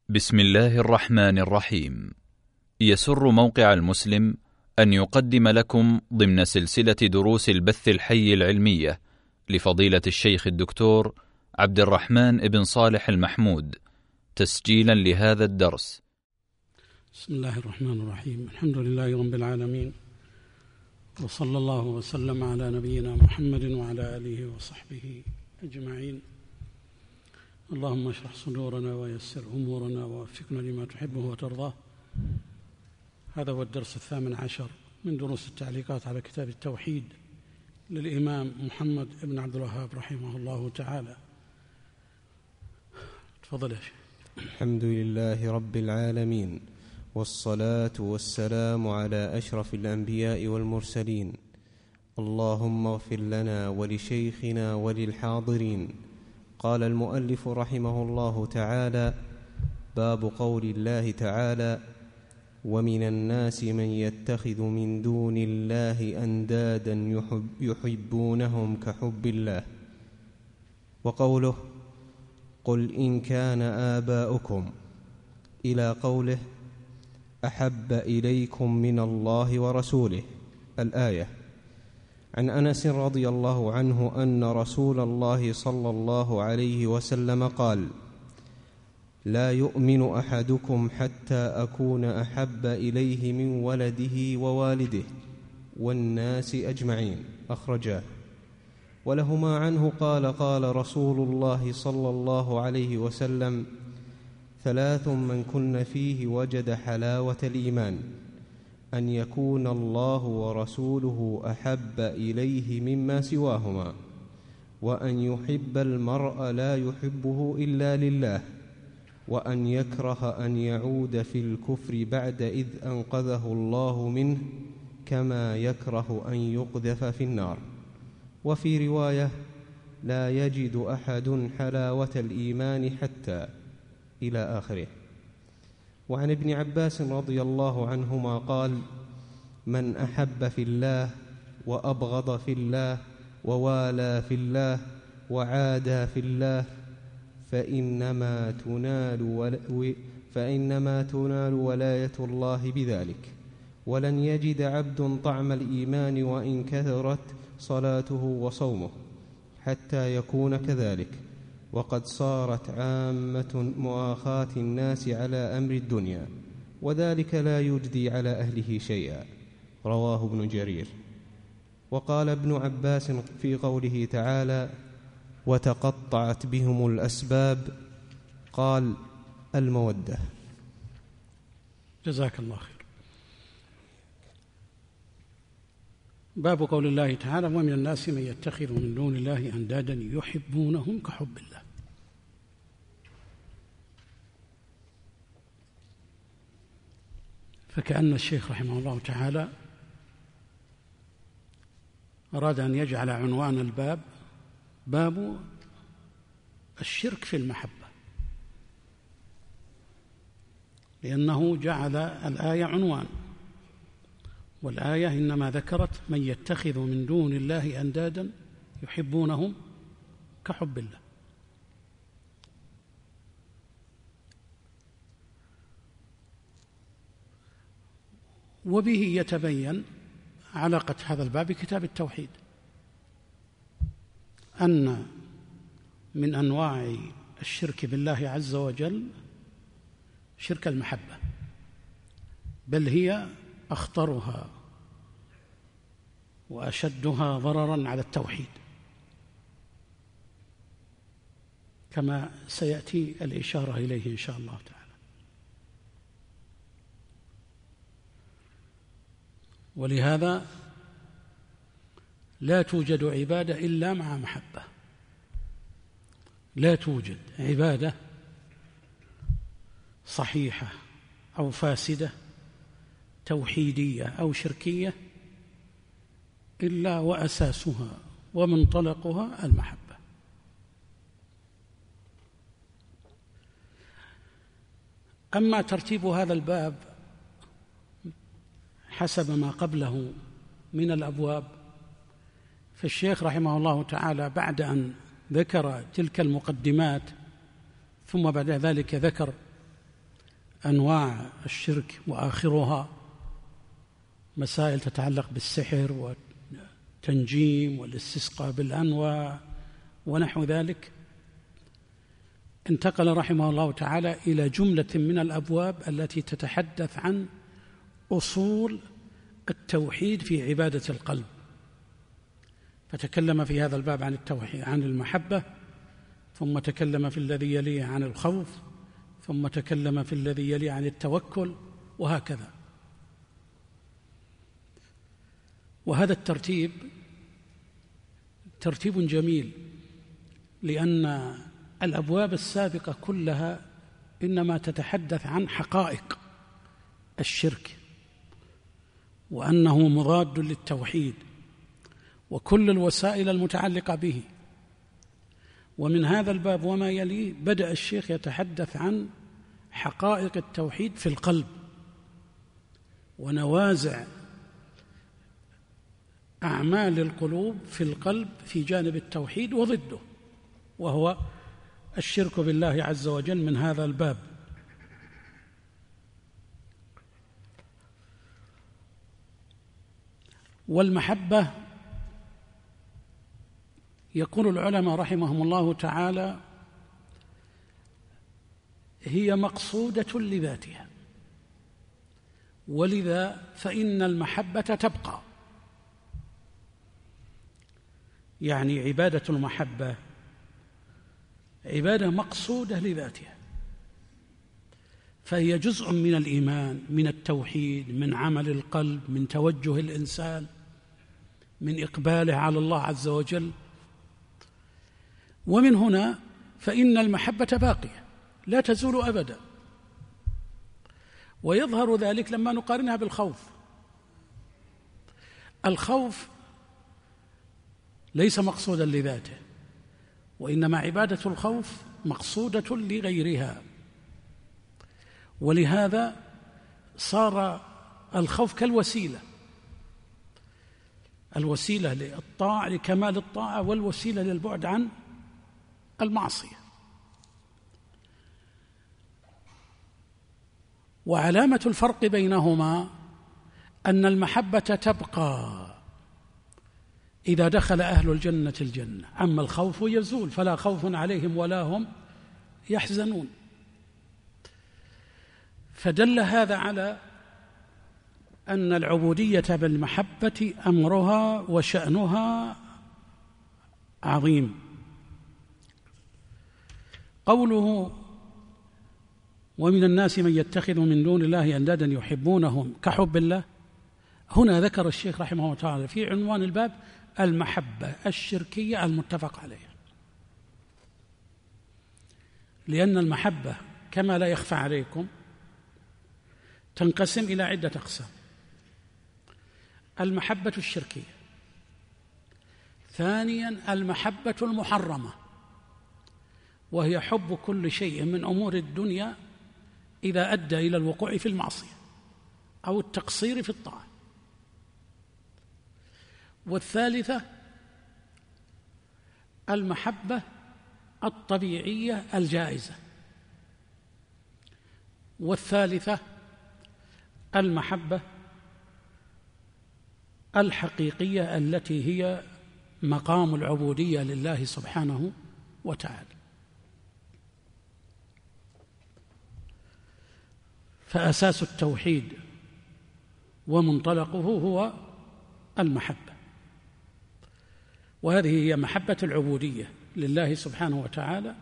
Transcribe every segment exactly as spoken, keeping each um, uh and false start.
بسم الله الرحمن الرحيم. يسر موقع المسلم أن يقدم لكم ضمن سلسلة دروس البث الحي العلمية لفضيلة الشيخ الدكتور عبد الرحمن بن صالح المحمود تسجيلا لهذا الدرس. بسم الله الرحمن الرحيم. الحمد لله رب العالمين، وصلى الله وسلم على نبينا محمد وعلى آله وصحبه أجمعين. اللهم اشرح صدورنا ويسر أمورنا ووفقنا لما تحبه وترضاه. هذا هو الدرس الثامن عشر من دروس التعليقات على كتاب التوحيد للإمام محمد بن عبد الوهاب رحمه الله تعالى. تفضل يا شيخ. الحمد لله رب العالمين، والصلاة والسلام على أشرف الأنبياء والمرسلين. اللهم اغفر لنا ولشيخنا وللحاضرين. قال المؤلف رحمه الله تعالى: باب قول الله تعالى: ومن الناس من يتخذ من دون الله أندادا يحب يحبونهم كحب الله. وقوله: قل إن كان آباؤكم، إلى قوله: أحب إليكم من الله ورسوله، الآية. عن أنس رضي الله عنه أن رسول الله صلى الله عليه وسلم قال: لا يؤمن أحدكم حتى أكون أحب إليه من ولده ووالده والناس أجمعين، أخرجاه. ولهما عنه قال: قال رسول الله صلى الله عليه وسلم: ثلاث من كن فيه وجد حلاوة الإيمان: أن يكون الله ورسوله أحب إليه مما سواهما، وأن يحب المرء لا يحبه إلا لله، وأن يكره أن يعود في الكفر بعد إذ أنقذه الله منه، كما يكره أن يقذف في النار. وفي رواية: لا يجد أحد حلاوة الإيمان حتى، إلى آخره. وعن ابن عباس رضي الله عنهما قال: من أحب في الله وأبغض في الله ووالى في الله وعادى في الله فإنما تنال, ول... فإنما تنال ولاية الله بذلك. ولن يجد عبد طعم الإيمان وإن كثرت صلاته وصومه حتى يكون كذلك. وقد صارت عامة مؤاخاة الناس على أمر الدنيا، وذلك لا يجدي على أهله شيئا. رواه ابن جرير. وقال ابن عباس في قوله تعالى: وتقطعت بهم الأسباب، قال: المودة. جزاك الله خير. باب قول الله تعالى: ومن الناس من يتخذ من دون الله أندادا يحبونهم كحب الله. فكأن الشيخ رحمه الله تعالى أراد أن يجعل عنوان الباب باب الشرك في المحبة، لأنه جعل الآية عنوان، والآية إنما ذكرت من يتخذ من دون الله أندادا يحبونهم كحب الله. وبه يتبين علاقة هذا الباب بكتاب التوحيد، أن من أنواع الشرك بالله عز وجل شرك المحبة، بل هي أخطرها وأشدها ضرراً على التوحيد، كما سيأتي الإشارة إليه إن شاء الله تعالى. ولهذا لا توجد عبادة إلا مع محبة، لا توجد عبادة صحيحة أو فاسدة توحيدية أو شركية إلا وأساسها ومنطلقها المحبة. أما ترتيب هذا الباب حسب ما قبله من الأبواب، فالشيخ رحمه الله تعالى بعد أن ذكر تلك المقدمات ثم بعد ذلك ذكر أنواع الشرك وآخرها مسائل تتعلق بالسحر والتنجيم والاستسقاء بالأنواع ونحو ذلك، انتقل رحمه الله تعالى إلى جملة من الأبواب التي تتحدث عن أصول التوحيد في عبادة القلب، فتكلم في هذا الباب عن التوحيد عن المحبة، ثم تكلم في الذي يليه عن الخوف، ثم تكلم في الذي يليه عن التوكل، وهكذا. وهذا الترتيب ترتيب جميل، لأن الأبواب السابقة كلها إنما تتحدث عن حقائق الشرك وأنه مضاد للتوحيد وكل الوسائل المتعلقة به. ومن هذا الباب وما يليه بدأ الشيخ يتحدث عن حقائق التوحيد في القلب ونوازع أعمال القلوب في القلب في جانب التوحيد وضده، وهو الشرك بالله عز وجل من هذا الباب. والمحبة يقول العلماء رحمهم الله تعالى هي مقصودة لذاتها، ولذا فإن المحبة تبقى، يعني عبادة المحبة عبادة مقصودة لذاتها، فهي جزء من الإيمان، من التوحيد، من عمل القلب، من توجه الإنسان، من إقباله على الله عز وجل. ومن هنا فإن المحبة باقية لا تزول أبدا، ويظهر ذلك لما نقارنها بالخوف. الخوف ليس مقصودا لذاته، وإنما عبادة الخوف مقصودة لغيرها، ولهذا صار الخوف كالوسيلة، الوسيلة للطاعة لكمال الطاعة والوسيلة للبعد عن المعصية. وعلامة الفرق بينهما أن المحبة تبقى إذا دخل أهل الجنة الجنة، أما الخوف يزول، فلا خوف عليهم ولا هم يحزنون. فدل هذا على أن العبودية بالمحبة أمرها وشأنها عظيم. قوله ومن الناس من يتخذ من دون الله أندادا يحبونهم كحب الله، هنا ذكر الشيخ رحمه الله تعالى في عنوان الباب المحبة الشركية المتفق عليها، لأن المحبة كما لا يخفى عليكم تنقسم إلى عدة أقسام: المحبة الشركية، ثانيا المحبة المحرمة، وهي حب كل شيء من أمور الدنيا إذا أدى إلى الوقوع في المعصية أو التقصير في الطاعة، والثالثة المحبة الطبيعية الجائزة، والثالثة المحبة الحقيقية التي هي مقام العبودية لله سبحانه وتعالى. فأساس التوحيد ومنطلقه هو المحبة، وهذه هي محبة العبودية لله سبحانه وتعالى.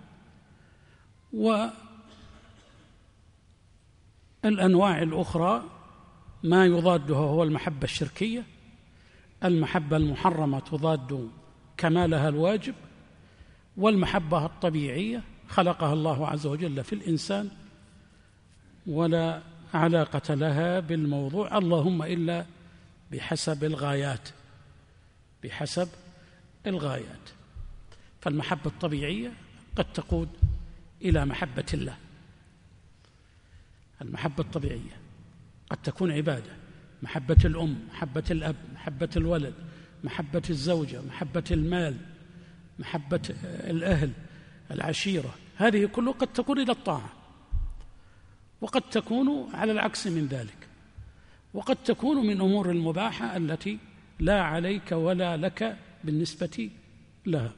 والأنواع الأخرى ما يضادها هو المحبة الشركية، المحبة المحرمة تضاد كمالها الواجب، والمحبة الطبيعية خلقها الله عز وجل في الإنسان ولا علاقة لها بالموضوع، اللهم إلا بحسب الغايات بحسب الغايات. فالمحبة الطبيعية قد تقود إلى محبة الله، المحبة الطبيعية قد تكون عبادة، محبة الأم، محبة الأب، محبة الولد، محبة الزوجة، محبة المال، محبة الأهل، العشيرة، هذه كلها قد تكون إلى الطاعة. وقد تكون على العكس من ذلك، وقد تكون من أمور المباحة التي لا عليك ولا لك بالنسبة لها.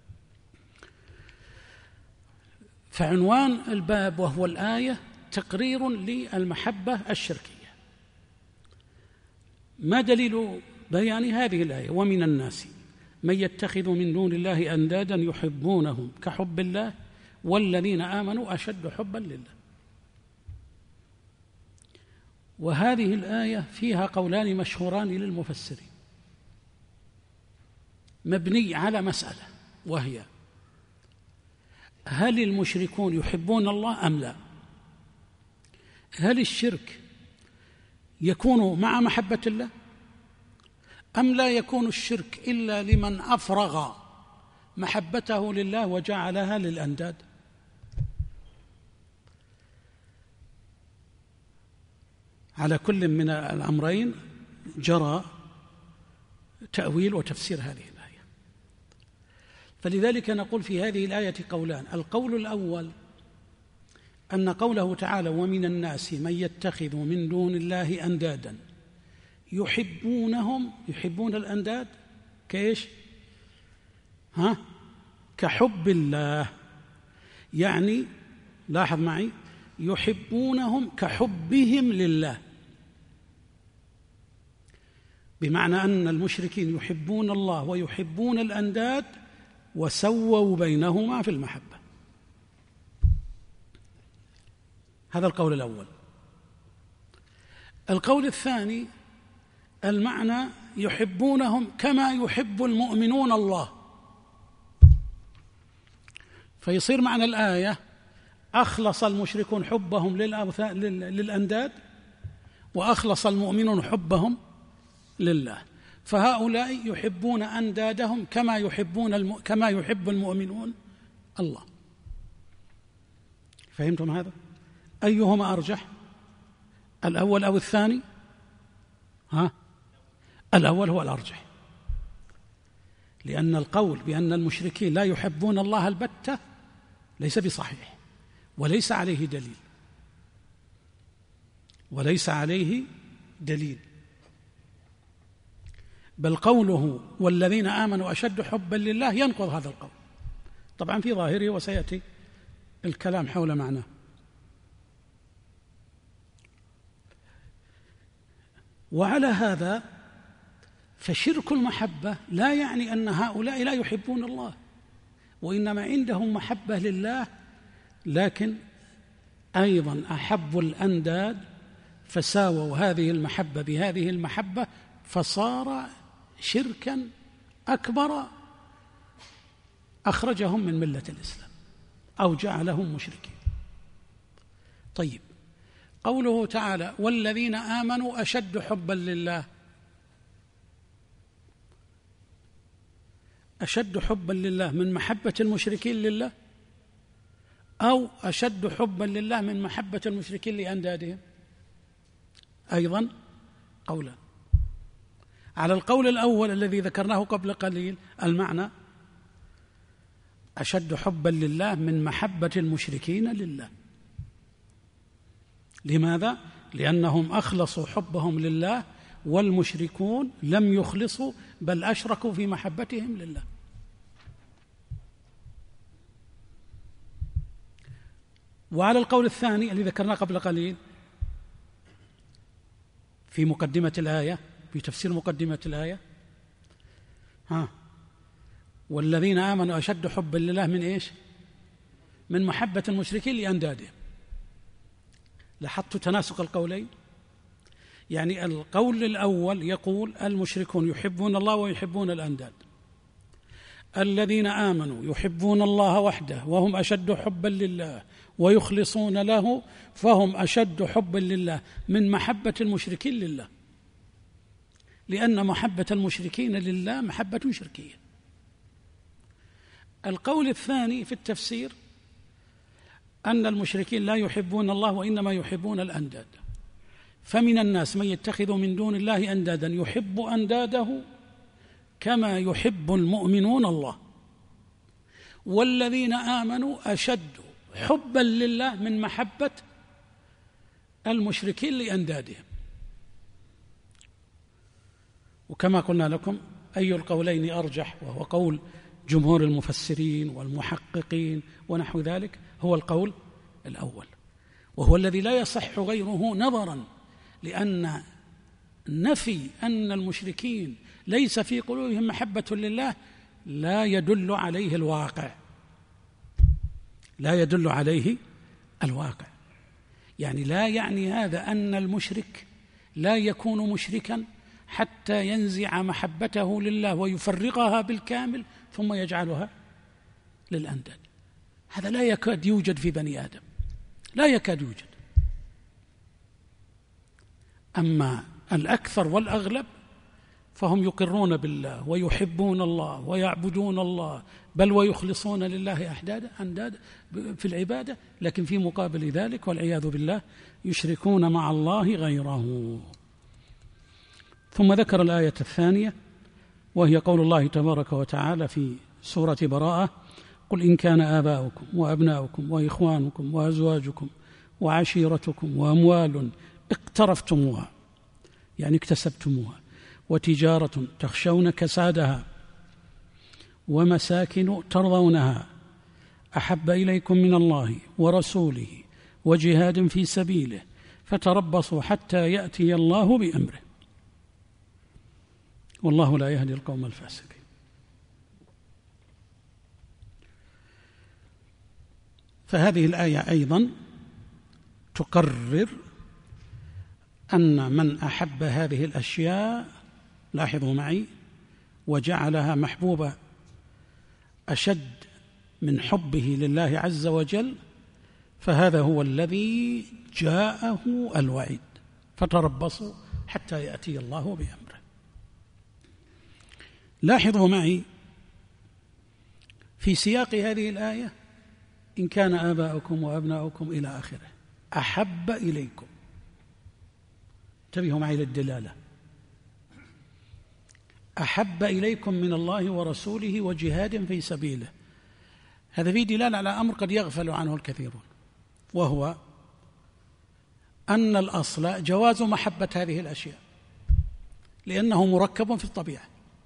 فعنوان الباب وهو الآية تقرير للمحبة الشركية. ما دليل بيان هذه الآية؟ ومن الناس من يتخذ من دون الله أندادا يحبونهم كحب الله والذين آمنوا أشد حبا لله. وهذه الآية فيها قولان مشهوران للمفسرين مبني على مسألة، وهي هل المشركون يحبون الله أم لا؟ هل الشرك يكون مع محبة الله أم لا يكون الشرك إلا لمن أفرغ محبته لله وجعلها للأنداد؟ على كل من الأمرين جرى تأويل وتفسير هذه الآية. فلذلك نقول في هذه الآية قولان. القول الأول أن قوله تعالى ومن الناس من يتخذ من دون الله أندادا يحبونهم، يحبون الأنداد كيش؟ ها؟ كحب الله. يعني لاحظ معي، يحبونهم كحبهم لله، بمعنى أن المشركين يحبون الله ويحبون الأنداد وسووا بينهما في المحبة. هذا القول الأول. القول الثاني المعنى يحبونهم كما يحب المؤمنون الله، فيصير معنى الآية أخلص المشركون حبهم للأنداد وأخلص المؤمنون حبهم لله، فهؤلاء يحبون أندادهم كما يحبون الم... كما يحب المؤمنون الله. فهمتم هذا؟ أيهما أرجح، الأول أو الثاني؟ ها؟ الأول هو الأرجح، لأن القول بأن المشركين لا يحبون الله البتة ليس بصحيح، وليس عليه دليل، وليس عليه دليل بل قوله والذين آمنوا أشد حبا لله ينقض هذا القول طبعا في ظاهره، وسيأتي الكلام حول معناه. وعلى هذا فشرك المحبة لا يعني أن هؤلاء لا يحبون الله، وإنما عندهم محبة لله، لكن أيضا أحبوا الأنداد فساووا هذه المحبة بهذه المحبة، فصار شركا أكبر أخرجهم من ملة الإسلام أو جعلهم مشركين. طيب، قوله تعالى والذين آمنوا أشد حبا لله، أشد حبا لله من محبة المشركين لله، أو أشد حبا لله من محبة المشركين لأندادهم؟ أيضا قولا. على القول الأول الذي ذكرناه قبل قليل المعنى أشد حبا لله من محبة المشركين لله. لماذا؟ لأنهم أخلصوا حبهم لله، والمشركون لم يخلصوا بل أشركوا في محبتهم لله. وعلى القول الثاني الذي ذكرناه قبل قليل في مقدمة الآية، في تفسير مقدمة الآية، ها والذين آمنوا أشد حبا لله من إيش؟ من محبة المشركين لأندادهم. لاحظت تناسق القولين؟ يعني القول الأول يقول المشركون يحبون الله ويحبون الأنداد، الذين آمنوا يحبون الله وحده وهم أشد حبا لله ويخلصون له فهم أشد حبا لله من محبة المشركين لله، لأن محبة المشركين لله محبة شركية. القول الثاني في التفسير أن المشركين لا يحبون الله وإنما يحبون الأنداد، فمن الناس من يتخذ من دون الله أندادا يحب أنداده كما يحب المؤمنون الله، والذين آمنوا أشد حبا لله من محبة المشركين لأندادهم. وكما قلنا لكم أي القولين أرجح، وهو قول جمهور المفسرين والمحققين ونحو ذلك، هو القول الأول، وهو الذي لا يصح غيره نظرا لأن نفي أن المشركين ليس في قلوبهم محبة لله لا يدل عليه الواقع، لا يدل عليه الواقع. يعني لا يعني هذا أن المشرك لا يكون مشركا حتى ينزع محبته لله ويفرغها بالكامل ثم يجعلها للأنداد. هذا لا يكاد يوجد في بني آدم، لا يكاد يوجد. أما الأكثر والأغلب فهم يقرون بالله ويحبون الله ويعبدون الله، بل ويخلصون لله أندادا في العبادة، لكن في مقابل ذلك والعياذ بالله يشركون مع الله غيره. ثم ذكر الآية الثانية وهي قول الله تبارك وتعالى في سورة براءة: قل إن كان آباؤكم وأبناؤكم وإخوانكم وأزواجكم وعشيرتكم وأموال اقترفتموها، يعني اكتسبتموها، وتجارة تخشون كسادها ومساكن ترضونها أحب إليكم من الله ورسوله وجهاد في سبيله فتربصوا حتى يأتي الله بأمره والله لا يهدي القوم الفاسقين. فهذه الآية أيضا تقرر أن من أحب هذه الأشياء، لاحظوا معي، وجعلها محبوبة أشد من حبه لله عز وجل، فهذا هو الذي جاءه الوعيد: فتربصوا حتى يأتي الله بأمره. لاحظوا معي في سياق هذه الآية: إن كان آباؤكم وأبناؤكم إلى آخره، أحب إليكم. انتبهوا معي للدلالة: أحب إليكم من الله ورسوله وجهاد في سبيله. هذا فيه دلالة على أمر قد يغفل عنه الكثيرون، وهو أن الأصل جواز محبة هذه الأشياء، لأنه مركب في الطبيعة: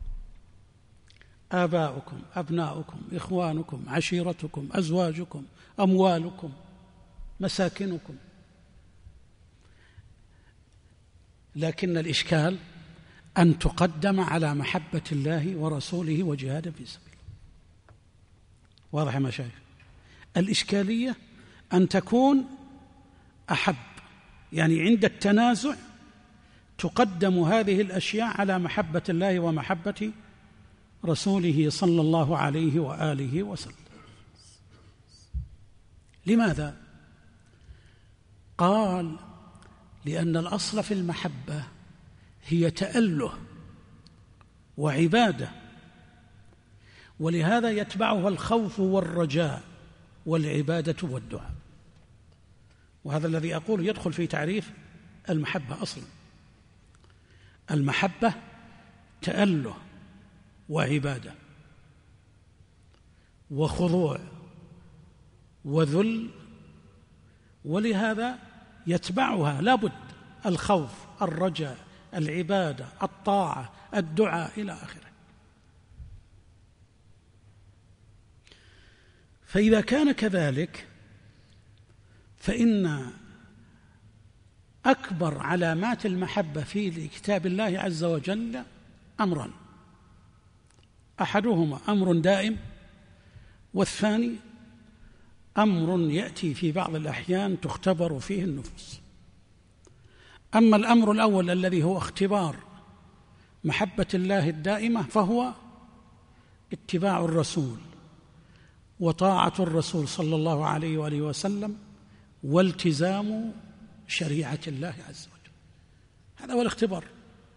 آباؤكم، أبناؤكم، إخوانكم، عشيرتكم، أزواجكم، أموالكم، مساكنكم. لكن الإشكال أن تقدم على محبة الله ورسوله وجهاد في سبيله. واضح يا مشايخ؟ الإشكالية أن تكون أحب، يعني عند التنازع تقدم هذه الأشياء على محبة الله ومحبة رسوله صلى الله عليه وآله وسلم. لماذا؟ قال: لأن الأصل في المحبة هي تأله وعبادة، ولهذا يتبعها الخوف والرجاء والعبادة والدعاء. وهذا الذي أقول يدخل في تعريف المحبة أصلا. المحبة تأله وعبادة وخضوع وذل، ولهذا يتبعها لابد الخوف، الرجاء، العبادة، الطاعة، الدعاء إلى آخره. فإذا كان كذلك فإن أكبر علامات المحبة في كتاب الله عز وجل أمران: أحدهما أمر دائم، والثاني أمر يأتي في بعض الأحيان تختبر فيه النفوس. أما الأمر الأول الذي هو اختبار محبة الله الدائمة فهو اتباع الرسول وطاعة الرسول صلى الله عليه وآله وسلم والتزام شريعة الله عز وجل. هذا هو الاختبار.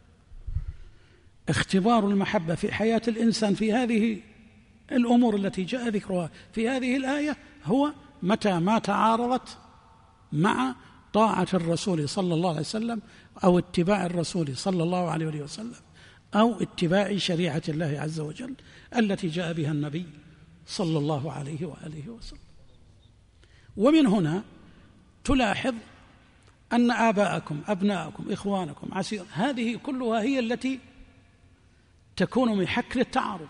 اختبار المحبة في حياة الإنسان في هذه الأمور التي جاء ذكرها في هذه الآية هو متى ما تعارضت مع طاعة الرسول صلى الله عليه وسلم أو اتباع الرسول صلى الله عليه وسلم أو اتباع شريعة الله عز وجل التي جاء بها النبي صلى الله عليه وآله وسلم. ومن هنا تلاحظ أن آباءكم أبناءكم إخوانكم عسير، هذه كلها هي التي تكون محك للتعارض.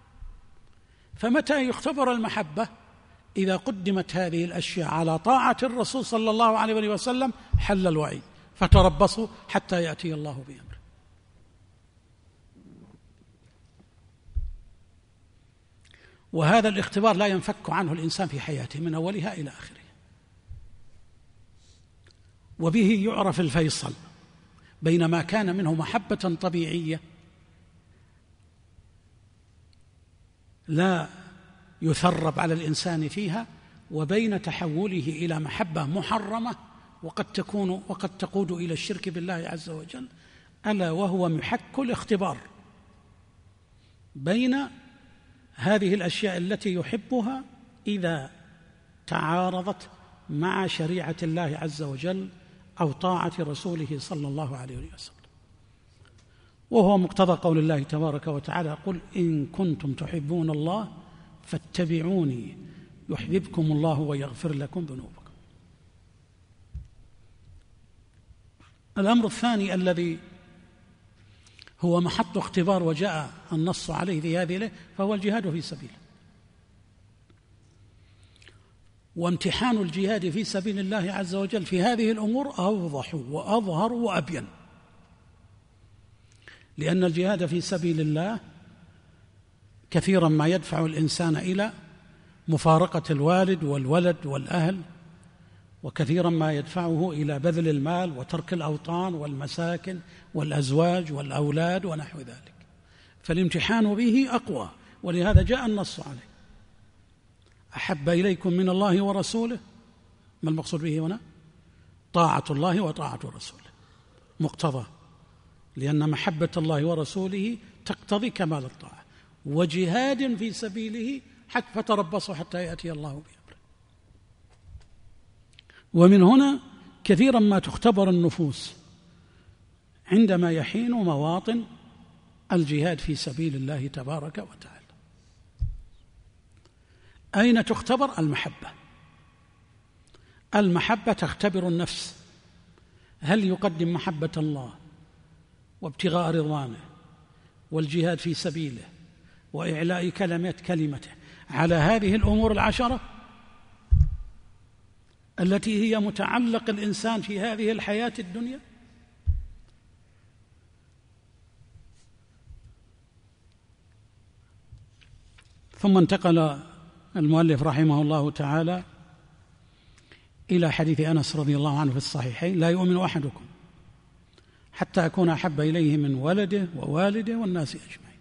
فمتى يختبر المحبة؟ إذا قدمت هذه الأشياء على طاعة الرسول صلى الله عليه وسلم حل الوعيد، فتربصوا حتى يأتي الله بأمره. وهذا الاختبار لا ينفك عنه الإنسان في حياته من أولها إلى آخره، وبه يعرف الفيصل بين ما كان منه محبة طبيعية لا يثرب على الإنسان فيها، وبين تحوله إلى محبة محرمة وقد تكون وقد تقود إلى الشرك بالله عز وجل، ألا وهو محك الاختبار بين هذه الأشياء التي يحبها إذا تعارضت مع شريعة الله عز وجل أو طاعة رسوله صلى الله عليه وسلم، وهو مقتضى قول الله تبارك وتعالى: قل إن كنتم تحبون الله فاتبعوني يحببكم الله ويغفر لكم ذنوبكم. الأمر الثاني الذي هو محط اختبار وجاء النص عليه في هذه الآية فهو الجهاد في سبيله. وامتحان الجهاد في سبيل الله عز وجل في هذه الأمور أوضح وأظهر وأبين، لأن الجهاد في سبيل الله كثيرا ما يدفع الإنسان إلى مفارقة الوالد والولد والأهل، وكثيرا ما يدفعه إلى بذل المال وترك الأوطان والمساكن والأزواج والأولاد ونحو ذلك، فالامتحان به أقوى، ولهذا جاء النص عليه: أحب إليكم من الله ورسوله. ما المقصود به هنا؟ طاعة الله وطاعة رسوله مقتضى، لأن محبة الله ورسوله تقتضي كمال الطاعة، وجهاد في سبيله حتى فتربصوا حتى يأتي الله بأمره. ومن هنا كثيرا ما تختبر النفوس عندما يحين مواطن الجهاد في سبيل الله تبارك وتعالى. أين تختبر؟ المحبة. المحبة تختبر النفس، هل يقدم محبة الله وابتغاء رضوانه والجهاد في سبيله وإعلاء كلمات كلمته على هذه الأمور العشرة التي هي متعلق الإنسان في هذه الحياة الدنيا؟ ثم انتقل المؤلف رحمه الله تعالى إلى حديث أنس رضي الله عنه في الصحيحين: لا يؤمن أحدكم حتى أكون أحب إليه من ولده ووالده والناس أجمعين.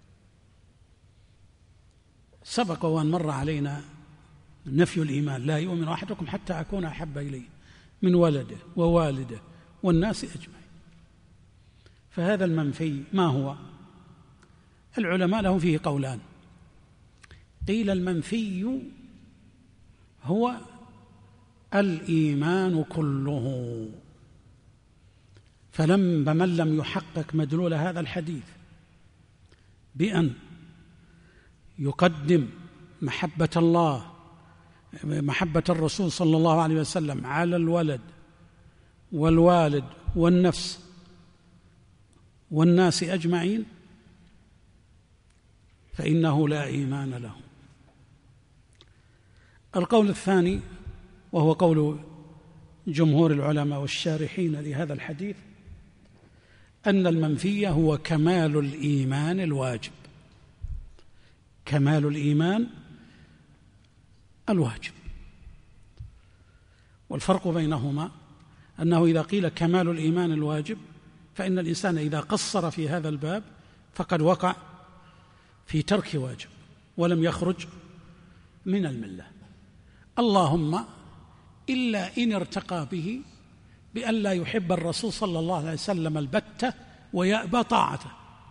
سبق وأن مر علينا نفي الإيمان: لا يؤمن أحدكم حتى أكون أحب إليه من ولده ووالده والناس أجمعين. فهذا المنفي ما هو؟ العلماء لهم فيه قولان. قيل المنفي هو الإيمان كله، فلم بمن لم يحقق مدلول هذا الحديث بأن يقدم محبة الله محبة الرسول صلى الله عليه وسلم على الولد والوالد والنفس والناس أجمعين، فإنه لا إيمان له. القول الثاني وهو قول جمهور العلماء والشارحين لهذا الحديث أن المنفي هو كمال الإيمان الواجب، كمال الإيمان الواجب. والفرق بينهما أنه إذا قيل كمال الإيمان الواجب فإن الإنسان إذا قصر في هذا الباب فقد وقع في ترك واجب ولم يخرج من الملة، اللهم إلا إن ارتقى به بأن لا يحب الرسول صلى الله عليه وسلم البتة ويأبى طاعته،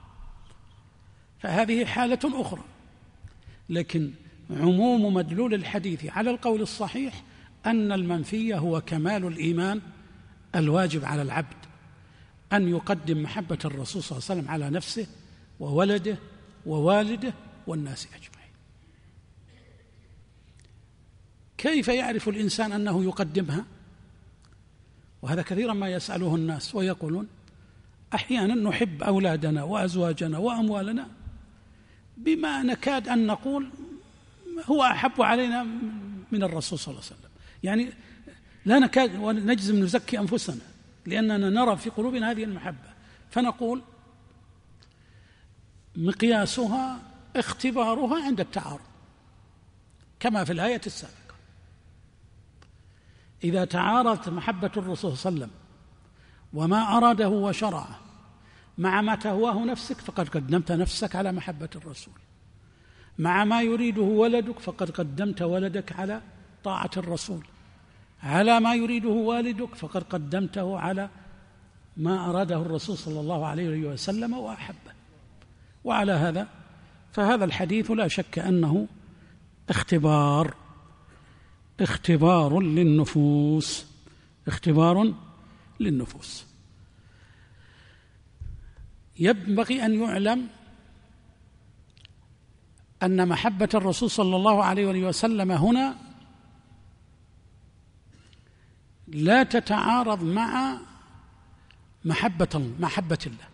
فهذه حالة أخرى. لكن عموم مدلول الحديث على القول الصحيح أن المنفي هو كمال الإيمان الواجب على العبد، أن يقدم محبة الرسول صلى الله عليه وسلم على نفسه وولده ووالده والناس أجمعين. كيف يعرف الإنسان أنه يقدمها؟ وهذا كثيرا ما يسأله الناس ويقولون أحيانا نحب أولادنا وأزواجنا وأموالنا بما نكاد أن نقول هو أحب علينا من الرسول صلى الله عليه وسلم، يعني لا نكاد ونجزم نزكي أنفسنا لأننا نرى في قلوبنا هذه المحبة، فنقول مقياسها اختبارها عند التعارض كما في الآية السابقة. إذا تعارضت محبة الرسول صلى الله عليه وسلم وما أراده وشرعه مع ما تهواه نفسك فقد قدمت نفسك على محبة الرسول، مع ما يريده ولدك فقد قدمت ولدك على طاعة الرسول، على ما يريده والدك فقد قدمته على ما أراده الرسول صلى الله عليه وسلم وأحبه. وعلى هذا فهذا الحديث لا شك أنه اختبار اختبار للنفوس اختبار للنفوس. ينبغي أن يعلم أن محبة الرسول صلى الله عليه وسلم هنا لا تتعارض مع محبة محبة الله،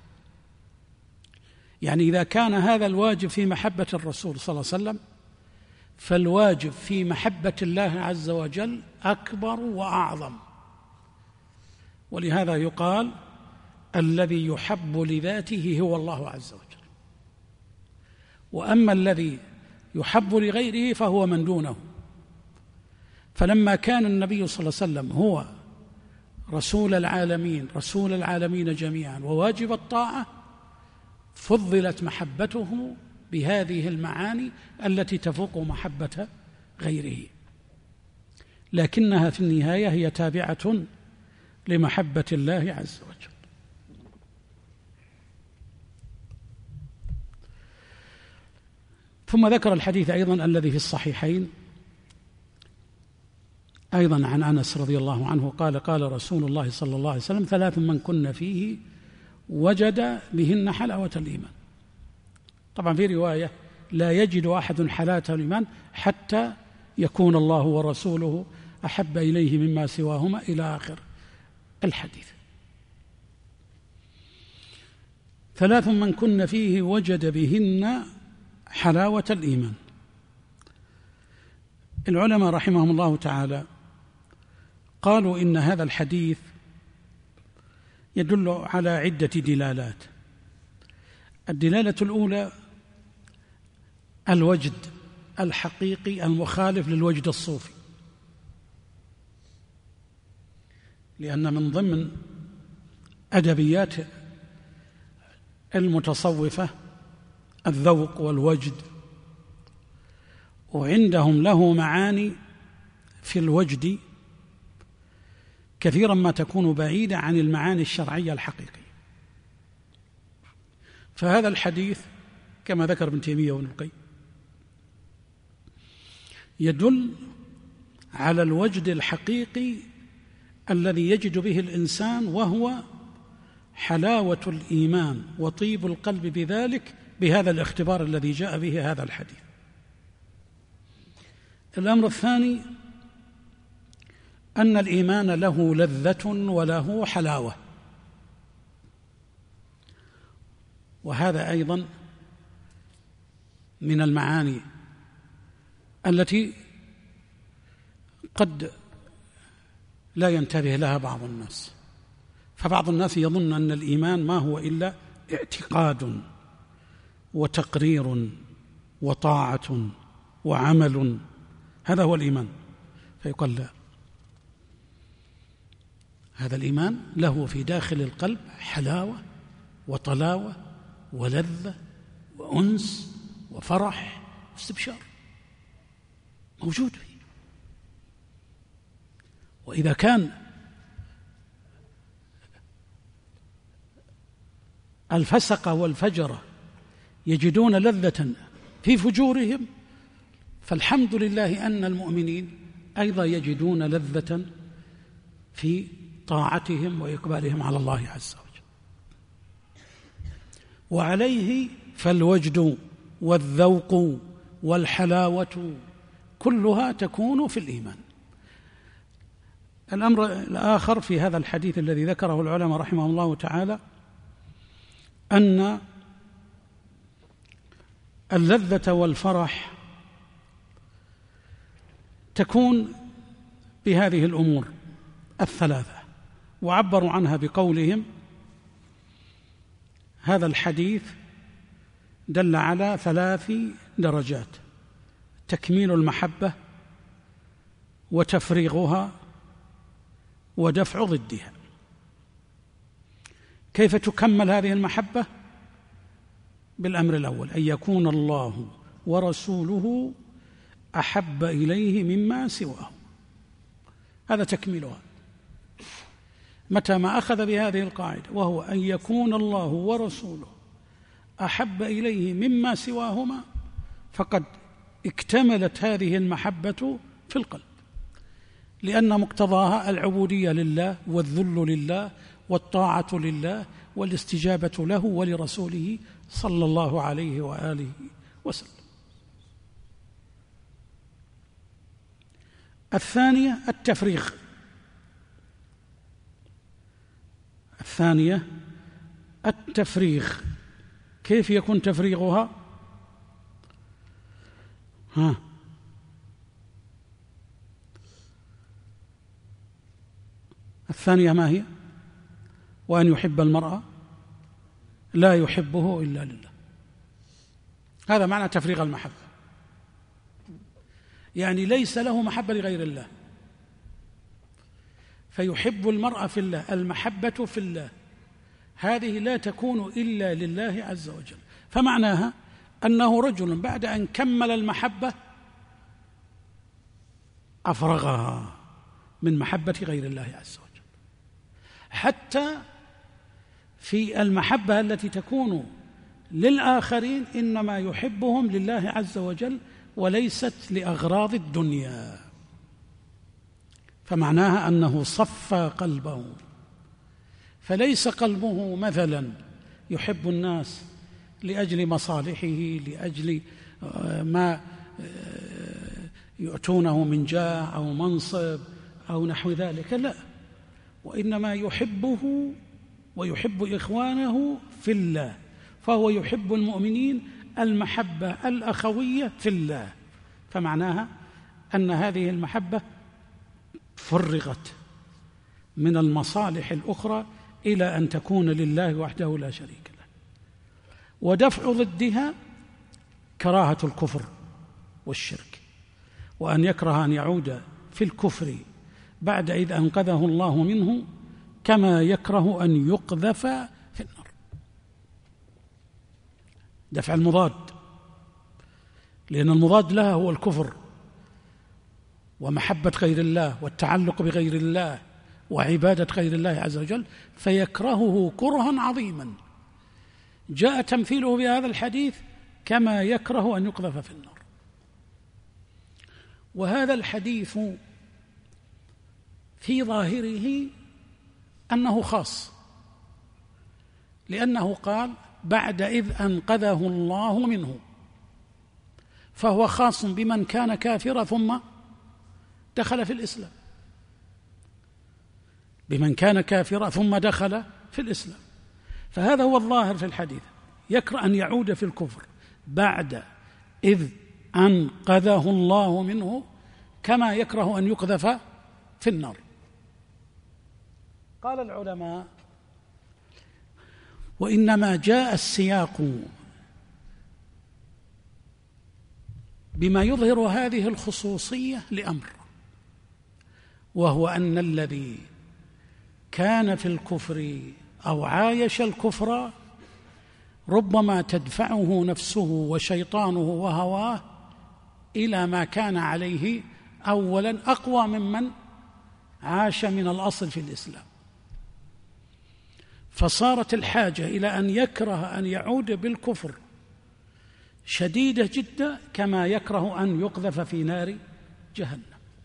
يعني إذا كان هذا الواجب في محبة الرسول صلى الله عليه وسلم فالواجب في محبة الله عز وجل أكبر وأعظم، ولهذا يقال الذي يحب لذاته هو الله عز وجل، وأما الذي يحب لغيره فهو من دونه. فلما كان النبي صلى الله عليه وسلم هو رسول العالمين رسول العالمين جميعا وواجب الطاعة فضلت محبته بهذه المعاني التي تفوق محبة غيره، لكنها في النهاية هي تابعة لمحبة الله عز وجل. ثم ذكر الحديث أيضا الذي في الصحيحين أيضا عن أنس رضي الله عنه قال قال رسول الله صلى الله عليه وسلم ثلاث من كن فيه وجد بهن حلاوة الإيمان. طبعا في رواية لا يجد أحد حلاوة الإيمان حتى يكون الله ورسوله أحب إليه مما سواهما إلى آخر الحديث. ثلاث من كن فيه وجد بهن حلاوة الإيمان. العلماء رحمهم الله تعالى قالوا إن هذا الحديث يدل على عدة دلالات. الدلالة الأولى الوجد الحقيقي المخالف للوجد الصوفي، لأن من ضمن أدبيات المتصوفة الذوق والوجد، وعندهم له معاني في الوجد كثيرا ما تكون بعيدة عن المعاني الشرعية الحقيقية. فهذا الحديث كما ذكر ابن تيمية وابن القيم يدل على الوجد الحقيقي الذي يجد به الإنسان، وهو حلاوة الإيمان وطيب القلب بذلك بهذا الاختبار الذي جاء به هذا الحديث. الأمر الثاني أن الإيمان له لذة وله حلاوة، وهذا أيضا من المعاني التي قد لا ينتبه لها بعض الناس. فبعض الناس يظن أن الإيمان ما هو إلا اعتقاد وتقرير وطاعة وعمل، هذا هو الإيمان. فيقول لا، هذا الإيمان له في داخل القلب حلاوة وطلاوة ولذة وأنس وفرح واستبشار موجود فيه. وإذا كان الفسقة والفجرة يجدون لذة في فجورهم، فالحمد لله أن المؤمنين أيضا يجدون لذة في طاعتهم وإقبالهم على الله عز وجل. وعليه فالوجد والذوق والحلاوة كلها تكون في الإيمان. الأمر الآخر في هذا الحديث الذي ذكره العلماء رحمه الله تعالى أن اللذة والفرح تكون بهذه الأمور الثلاثة، وعبروا عنها بقولهم هذا الحديث دل على ثلاث درجات: تكميل المحبة وتفريغها ودفع ضدها. كيف تكمل هذه المحبة؟ بالأمر الأول، أن يكون الله ورسوله أحب إليه مما سواه، هذا تكميلها. متى ما أخذ بهذه القاعدة وهو أن يكون الله ورسوله أحب إليه مما سواهما، فقد اكتملت هذه المحبة في القلب، لأن مقتضاها العبودية لله والذل لله والطاعة لله والاستجابة له ولرسوله صلى الله عليه وآله وسلم. الثانية التفريغ، الثانية التفريغ. كيف يكون تفريغها؟ ها الثانية ما هي؟ وأن يحب المرأة لا يحبه إلا لله، هذا معنى تفريغ المحبة، يعني ليس له محبة لغير الله، فيحب المرأة في الله، المحبة في الله هذه لا تكون إلا لله عز وجل. فمعناها أنه رجل بعد أن كمل المحبة أفرغها من محبة غير الله عز وجل، حتى في المحبة التي تكون للآخرين إنما يحبهم لله عز وجل وليست لأغراض الدنيا، فمعناها أنه صفى قلبه، فليس قلبه مثلا يحب الناس لأجل مصالحه، لأجل ما يؤتونه من جاه أو منصب أو نحو ذلك، لا، وإنما يحبه ويحب إخوانه في الله، فهو يحب المؤمنين المحبة الأخوية في الله. فمعناها أن هذه المحبة فرغت من المصالح الأخرى إلى أن تكون لله وحده لا شريك له. ودفع ضدها كراهة الكفر والشرك، وأن يكره أن يعود في الكفر بعد إذ أنقذه الله منه، كما يكره أن يقذف في النار. دفع المضاد، لأن المضاد لها هو الكفر ومحبة غير الله والتعلق بغير الله وعبادة غير الله عز وجل، فيكرهه كرها عظيما. جاء تمثيله بهذا الحديث كما يكره أن يقذف في النار. وهذا الحديث في ظاهره أنه خاص، لأنه قال بعد إذ أنقذه الله منه، فهو خاص بمن كان كافرا ثم دخل في الإسلام، بمن كان كافرا ثم دخل في الإسلام. فهذا هو الظاهر في الحديث، يكره أن يعود في الكفر بعد إذ أنقذه الله منه، كما يكره أن يقذف في النار. قال العلماء: وإنما جاء السياق بما يظهر هذه الخصوصية لأمر، وهو أن الذي كان في الكفر أو عايش الكفر ربما تدفعه نفسه وشيطانه وهواه إلى ما كان عليه أولا أقوى ممن عاش من الأصل في الإسلام، فصارت الحاجة إلى أن يكره أن يعود بالكفر شديدة جدا، كما يكره أن يقذف في نار جهنم.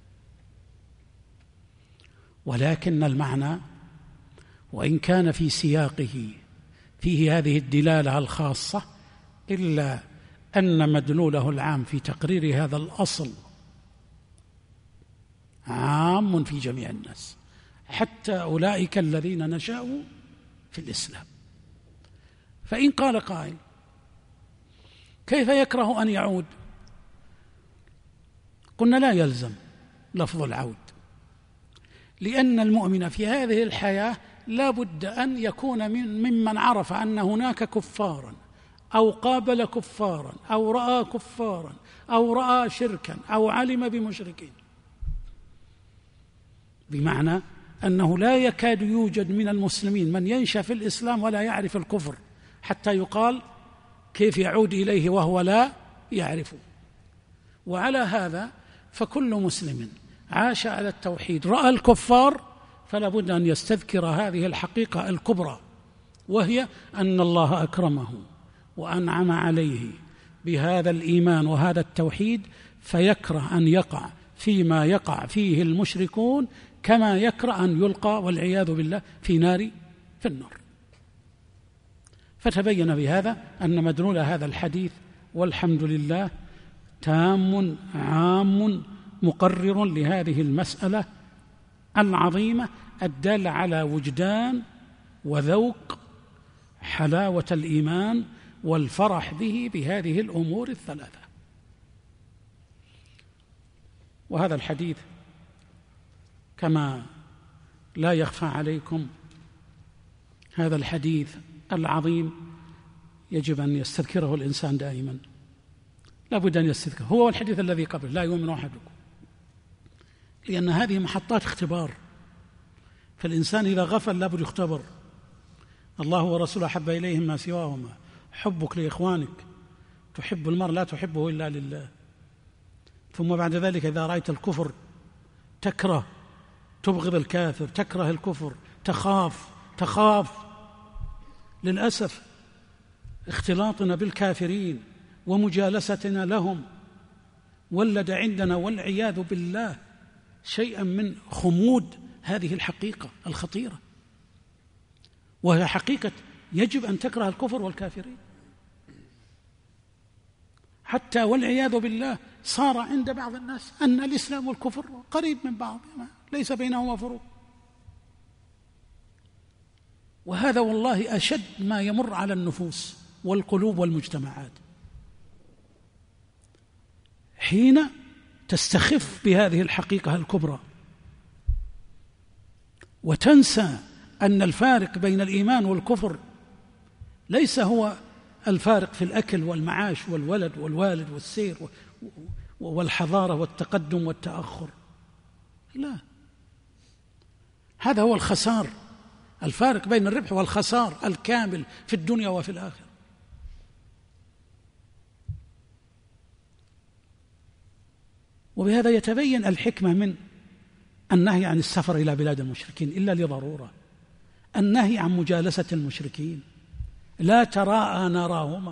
ولكن المعنى وإن كان في سياقه فيه هذه الدلالة الخاصة، إلا أن مدلوله العام في تقرير هذا الأصل عام في جميع الناس، حتى أولئك الذين نشأوا في الإسلام. فإن قال قائل كيف يكره أن يعود؟ قلنا لا يلزم لفظ العود، لأن المؤمن في هذه الحياة لا بد أن يكون من ممن عرف أن هناك كفارا أو قابل كفارا أو رأى كفارا أو رأى شركا أو علم بمشركين، بمعنى أنه لا يكاد يوجد من المسلمين من ينشأ في الإسلام ولا يعرف الكفر، حتى يقال كيف يعود إليه وهو لا يعرفه. وعلى هذا فكل مسلم عاش على التوحيد رأى الكفار فلا بد أن يستذكر هذه الحقيقة الكبرى، وهي أن الله أكرمه وأنعم عليه بهذا الإيمان وهذا التوحيد، فيكره أن يقع فيما يقع فيه المشركون، كما يكره أن يلقى والعياذ بالله في نار في النار. فتبين بهذا أن مدلول هذا الحديث والحمد لله تام عام مقرر لهذه المسألة العظيمة الدالة على وجدان وذوق حلاوة الإيمان والفرح به بهذه الأمور الثلاثة. وهذا الحديث كما لا يخفى عليكم هذا الحديث العظيم يجب أن يستذكره الإنسان دائما، لا بد أن يستذكره، هو الحديث الذي قبل لا يؤمن أحدكم، لأن هذه محطات اختبار، فالإنسان إذا غفل لا بد يختبر. الله ورسوله أحب إليهم ما سواهما، حبك لإخوانك، تحب المرء لا تحبه إلا لله، ثم بعد ذلك إذا رأيت الكفر تكره، تبغض الكافر، تكره الكفر، تخاف تخاف للأسف اختلاطنا بالكافرين ومجالستنا لهم ولد عندنا والعياذ بالله شيئا من خمود هذه الحقيقة الخطيرة، وهي حقيقة يجب أن تكره الكفر والكافرين، حتى والعياذ بالله صار عند بعض الناس أن الإسلام والكفر قريب من بعض ليس بينهما فروق، وهذا والله أشد ما يمر على النفوس والقلوب والمجتمعات، حين تستخف بهذه الحقيقة الكبرى وتنسى أن الفارق بين الإيمان والكفر ليس هو الفارق في الأكل والمعاش والولد والوالد والسير والحضارة والتقدم والتأخر، لا، هذا هو الخسار، الفارق بين الربح والخسار الكامل في الدنيا وفي الآخرة. وبهذا يتبين الحكمة من النهي عن السفر إلى بلاد المشركين إلا لضرورة، النهي عن مجالسة المشركين، لا تراءى نراهما،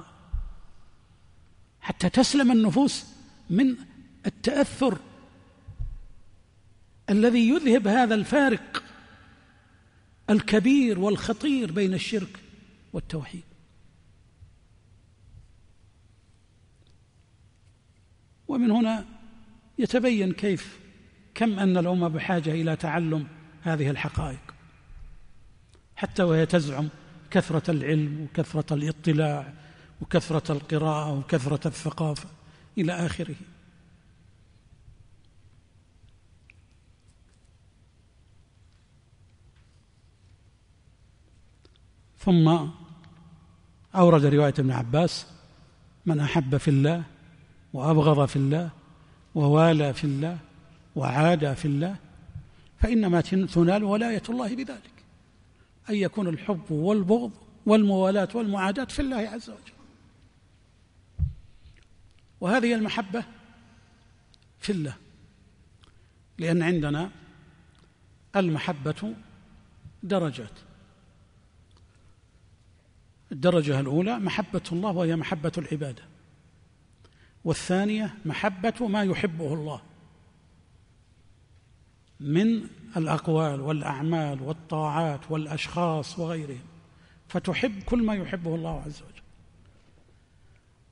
حتى تسلم النفوس من التأثر الذي يذهب هذا الفارق الكبير والخطير بين الشرك والتوحيد. ومن هنا يتبين كيف كم أن الأمة بحاجة إلى تعلم هذه الحقائق، حتى وهي تزعم كثرة العلم وكثرة الاطلاع وكثرة القراءة وكثرة الثقافة إلى آخره. ثم أورد رواية ابن عباس: من أحب في الله وأبغض في الله ووالى في الله وعادى في الله فإنما تنال ولاية الله بذلك، أن يكون الحب والبغض والموالاة والمعاداة في الله عز وجل. وهذه المحبة في الله، لأن عندنا المحبة درجات. الدرجة الأولى محبة الله وهي محبة العبادة، والثانية محبة ما يحبه الله من الأقوال والأعمال والطاعات والأشخاص وغيرهم، فتحب كل ما يحبه الله عز وجل.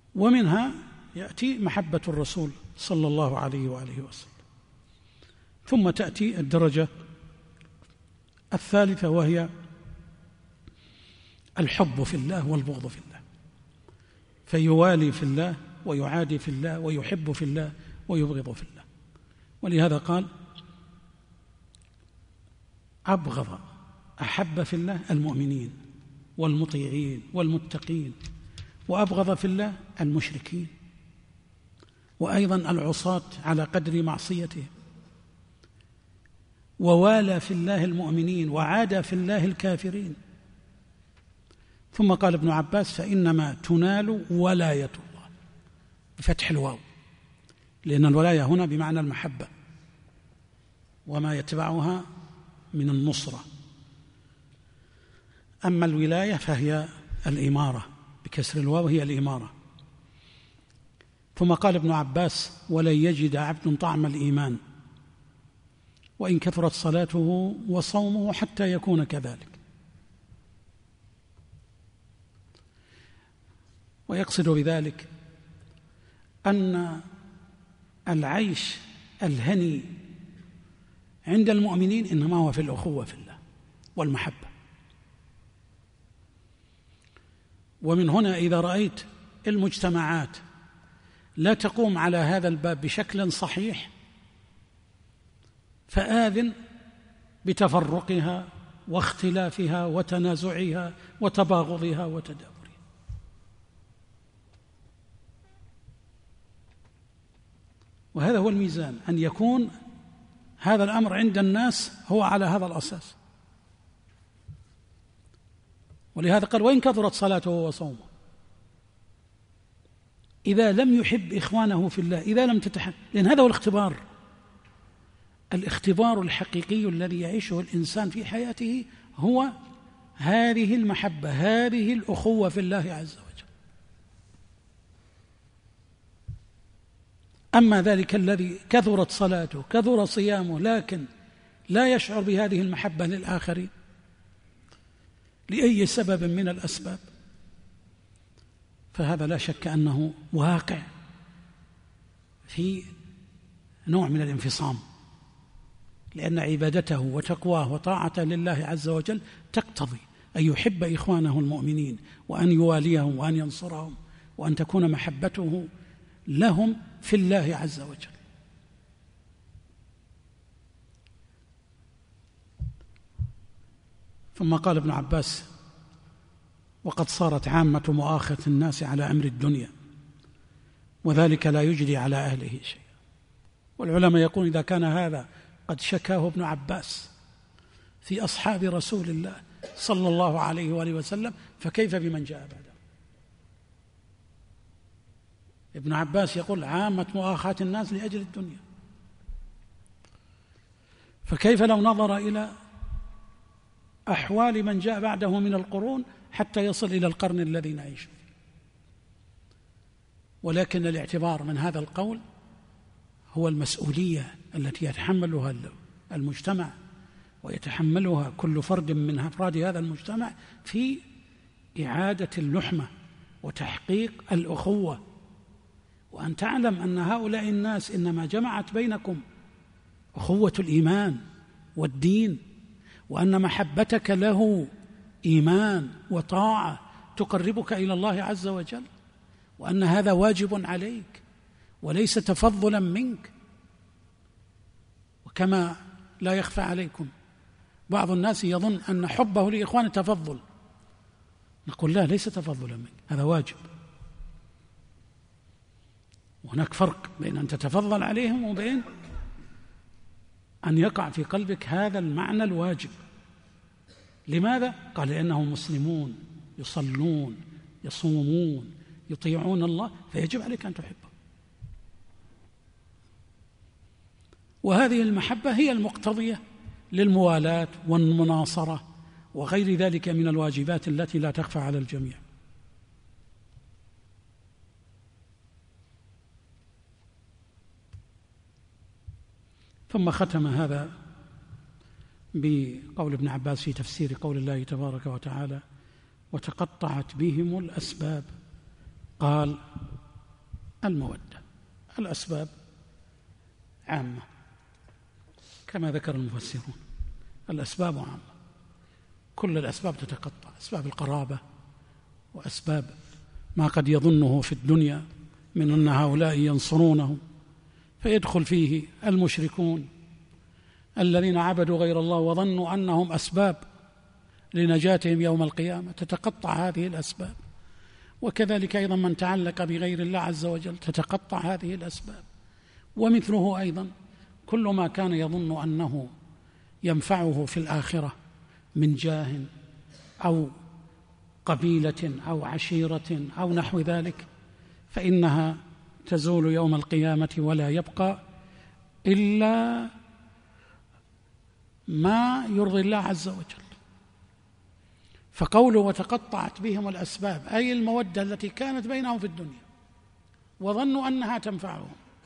ومنها يأتي محبة الرسول صلى الله عليه وآله وسلم. ثم تأتي الدرجة الثالثة وهي الحب في الله والبغض في الله، فيوالي في الله ويعادي في الله ويحب في الله ويبغض في الله. ولهذا قال أبغض أحب في الله المؤمنين والمطيعين والمتقين، وأبغض في الله المشركين، وأيضا العصاة على قدر معصيتهم، ووالى في الله المؤمنين وعادى في الله الكافرين. ثم قال ابن عباس فإنما تنال ولاية الله بفتح الواو، لأن الولاية هنا بمعنى المحبة وما يتبعها من النصرة. أما الولاية فهي الإمارة بكسر الواو، هي الإمارة. ثم قال ابن عباس ولن يجد عبد طعم الإيمان وإن كثرت صلاته وصومه حتى يكون كذلك. ويقصد بذلك أن العيش الهني عند المؤمنين إنما هو في الأخوة في الله والمحبة. ومن هنا إذا رأيت المجتمعات لا تقوم على هذا الباب بشكل صحيح فآذن بتفرقها واختلافها وتنازعها وتباغضها وتدابرها. وهذا هو الميزان، أن يكون هذا الأمر عند الناس هو على هذا الأساس. ولهذا قال وإن كثرت صلاته وصومه، إذا لم يحب إخوانه في الله، إذا لم تتحب، لأن هذا هو الاختبار الاختبار الحقيقي الذي يعيشه الإنسان في حياته، هو هذه المحبة، هذه الأخوة في الله عز وجل. أما ذلك الذي كثرت صلاته كثر صيامه لكن لا يشعر بهذه المحبة للآخرين لأي سبب من الأسباب، فهذا لا شك أنه واقع في نوع من الانفصام، لأن عبادته وتقواه وطاعته لله عز وجل تقتضي أن يحب إخوانه المؤمنين وأن يواليهم وأن ينصرهم وأن تكون محبته لهم في الله عز وجل. ثم قال ابن عباس وقد صارت عامة مؤاخاة الناس على أمر الدنيا وذلك لا يجري على أهله شيء. والعلماء يقول إذا كان هذا قد شكاه ابن عباس في أصحاب رسول الله صلى الله عليه وآله وسلم فكيف بمن جاء بعده؟ ابن عباس يقول عامة مؤاخاة الناس لأجل الدنيا، فكيف لو نظر إلى أحوال من جاء بعده من القرون حتى يصل إلى القرن الذي نعيش فيه؟ ولكن الاعتبار من هذا القول هو المسؤولية التي يتحملها المجتمع ويتحملها كل فرد من أفراد هذا المجتمع في إعادة اللحمة وتحقيق الأخوة، وأن تعلم أن هؤلاء الناس إنما جمعت بينكم أخوة الإيمان والدين، وأن محبتك له إيمان وطاعة تقربك إلى الله عز وجل، وأن هذا واجب عليك وليس تفضلا منك. وكما لا يخفى عليكم بعض الناس يظن أن حبه لإخوانه تفضل، نقول لا، ليس تفضلا منك، هذا واجب. وهناك فرق بين أن تتفضل عليهم وبين أن يقع في قلبك هذا المعنى الواجب. لماذا؟ قال لأنهم مسلمون يصلون يصومون يطيعون الله، فيجب عليك أن تحبهم. وهذه المحبة هي المقتضية للموالاة والمناصرة وغير ذلك من الواجبات التي لا تخفى على الجميع. ثم ختم هذا بقول ابن عباس في تفسير قول الله تبارك وتعالى وتقطعت بهم الأسباب. قال المودة، الأسباب عامة كما ذكر المفسرون الأسباب عامة، كل الأسباب تتقطع، أسباب القرابة وأسباب ما قد يظنه في الدنيا من أن هؤلاء ينصرونه، فيدخل فيه المشركون الذين عبدوا غير الله وظنوا أنهم أسباب لنجاتهم يوم القيامة، تتقطع هذه الأسباب. وكذلك أيضا من تعلق بغير الله عز وجل تتقطع هذه الأسباب. ومثله أيضا كل ما كان يظن أنه ينفعه في الآخرة من جاه أو قبيلة أو عشيرة أو نحو ذلك، فإنها تزول يوم القيامة ولا يبقى إلا ما يرضي الله عز وجل. فقوله وتقطعت بهم الأسباب أي المودة التي كانت بينهم في الدنيا وظنوا أنها تنفعهم،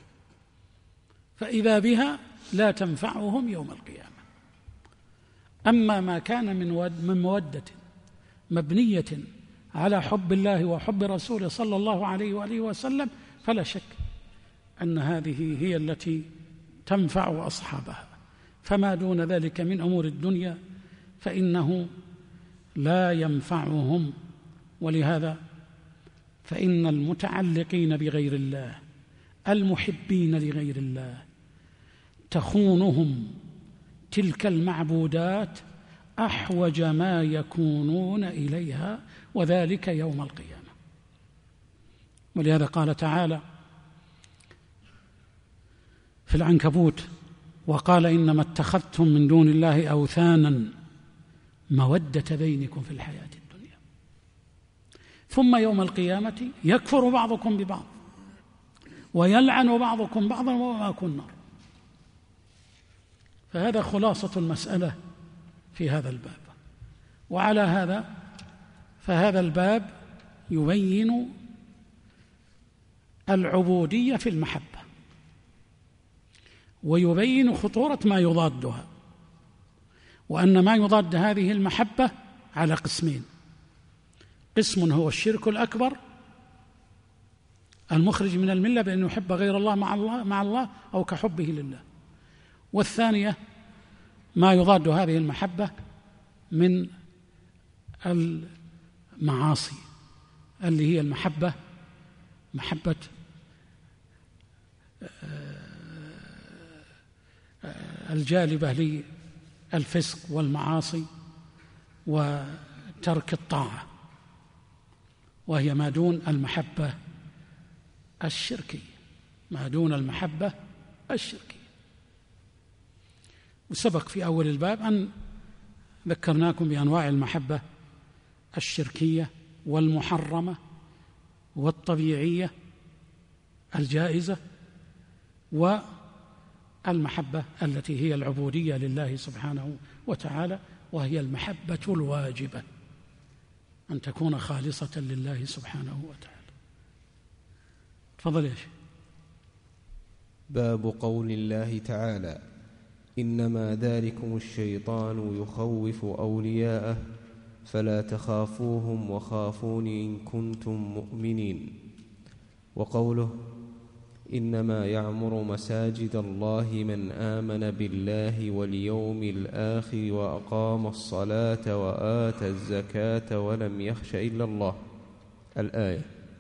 فإذا بها لا تنفعهم يوم القيامة. أما ما كان من مودة مبنية على حب الله وحب رسوله صلى الله عليه وآله وسلم فلا شك أن هذه هي التي تنفع أصحابها. فما دون ذلك من أمور الدنيا فإنه لا ينفعهم. ولهذا فإن المتعلقين بغير الله المحبين لغير الله تخونهم تلك المعبودات أحوج ما يكونون إليها، وذلك يوم القيامة. ولهذا قال تعالى في العنكبوت وقال إنما اتخذتم من دون الله أوثانا مودة بينكم في الحياة الدنيا ثم يوم القيامة يكفر بعضكم ببعض ويلعن بعضكم بعضا ومأواكم النار. فهذا خلاصة المسألة في هذا الباب. وعلى هذا فهذا الباب يبين العبودية في المحبة ويبين خطورة ما يضادها، وأن ما يضاد هذه المحبة على قسمين: قسم هو الشرك الأكبر المخرج من الملة بأن يحب غير الله مع الله مع الله أو كحبه لله، والثانية ما يضاد هذه المحبة من المعاصي اللي هي المحبة محبة الجالبة للفسق والمعاصي وترك الطاعة، وهي ما دون المحبة الشركية، ما دون المحبة الشركية. وسبق في أول الباب أن ذكرناكم بأنواع المحبة الشركية والمحرمة والطبيعية الجائزة، والمحبة التي هي العبودية لله سبحانه وتعالى، وهي المحبة الواجبة أن تكون خالصة لله سبحانه وتعالى. تفضل يا شيخ. باب قول الله تعالى: إنما ذلكم الشيطان يخوف أولياءه فلا تخافوهم وخافوني إن كنتم مؤمنين. وقوله: إنما يعمر مساجد الله من آمن بالله واليوم الآخر وأقام الصلاة وآتى الزكاة ولم يخش إلا الله، الآية.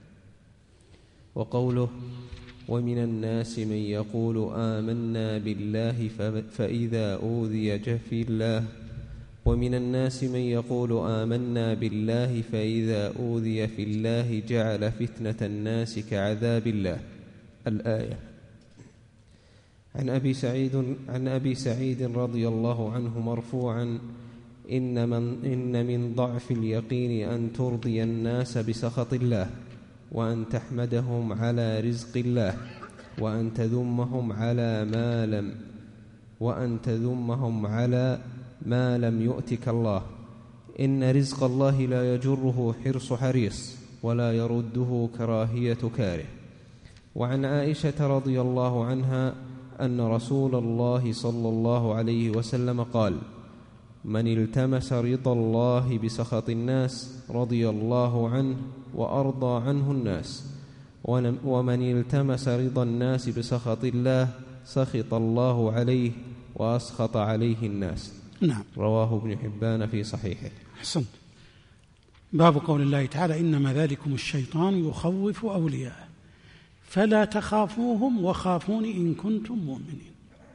وقوله: ومن الناس من يقول آمنا بالله فإذا أوذي في الله ومن الناس من يقول آمنا بالله فإذا أوذي في الله جعل فتنة الناس كعذاب الله، الآية. عن أبي سعيد عن أبي سعيد رضي الله عنه مرفوعا: إن من, إن من ضعف اليقين أن ترضي الناس بسخط الله، وأن تحمدهم على رزق الله، وأن تذمهم على ما لم وأن تذمهم على ما لم يؤتك الله. إن رزق الله لا يجره حرص حريص ولا يرده كراهية كاره. وعن عائشة رضي الله عنها أن رسول الله صلى الله عليه وسلم قال: من التمس رضا الله بسخط الناس رضي الله عنه وأرضى عنه الناس، ومن التمس رضا الناس بسخط الله سخط الله عليه وأسخط عليه الناس. نعم. رواه ابن حبان في صحيحه. أحسنت. باب قول الله تعالى إنما ذلكم الشيطان يخوف أولياءه فلا تخافوهم وخافوني إن كنتم مؤمنين.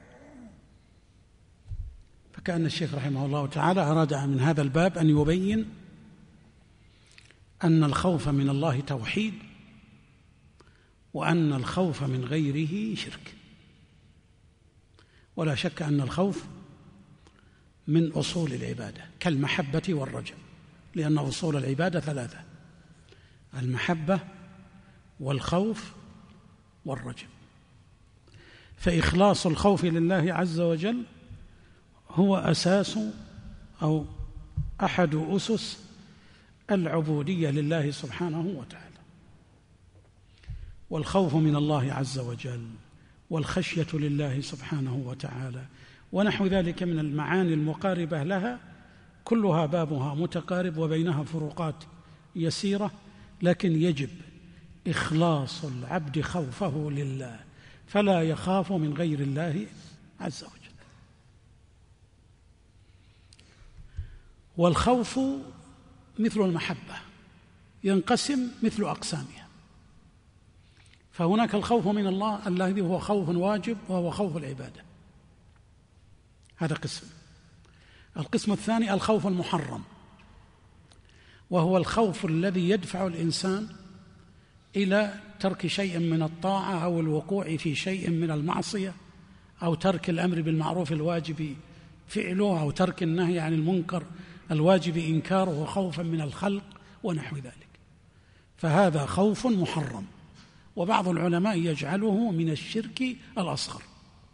فكأن الشيخ رحمه الله تعالى أراد من هذا الباب أن يبين أن الخوف من الله توحيد، وأن الخوف من غيره شرك. ولا شك أن الخوف من أصول العبادة كالمحبة والرجاء، لأن أصول العبادة ثلاثة: المحبة والخوف والرجاء. فإخلاص الخوف لله عز وجل هو أساس أو أحد أسس العبودية لله سبحانه وتعالى. والخوف من الله عز وجل والخشية لله سبحانه وتعالى ونحو ذلك من المعاني المقاربة لها كلها بابها متقارب وبينها فروقات يسيرة، لكن يجب إخلاص العبد خوفه لله فلا يخاف من غير الله عز وجل. والخوف مثل المحبة ينقسم مثل أقسامها، فهناك الخوف من الله الذي هو خوف واجب وهو خوف العبادة، هذا قسم. القسم الثاني الخوف المحرم، وهو الخوف الذي يدفع الإنسان إلى ترك شيء من الطاعة أو الوقوع في شيء من المعصية، أو ترك الأمر بالمعروف الواجب فعله، أو ترك النهي عن المنكر الواجب إنكاره خوفا من الخلق ونحو ذلك، فهذا خوف محرم، وبعض العلماء يجعله من الشرك الأصغر.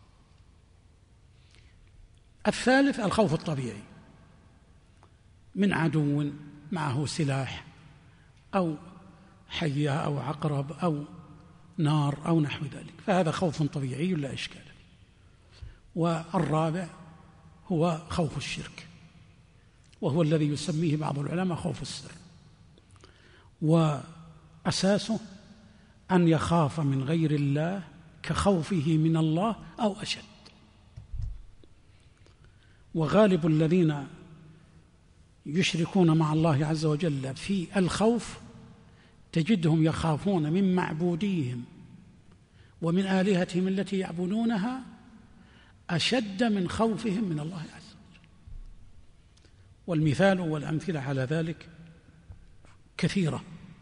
الثالث الخوف الطبيعي من عدو معه سلاح أو حية أو عقرب أو نار أو نحو ذلك، فهذا خوف طبيعي لا إشكال. والرابع هو خوف الشرك، وهو الذي يسميه بعض العلماء خوف السر، وأساسه أن يخاف من غير الله كخوفه من الله أو أشد. وغالب الذين يشركون مع الله عز وجل في الخوف تجدهم يخافون من معبوديهم ومن آلهتهم التي يعبدونها أشد من خوفهم من الله عز وجل. والمثال والأمثلة على ذلك كثيرة،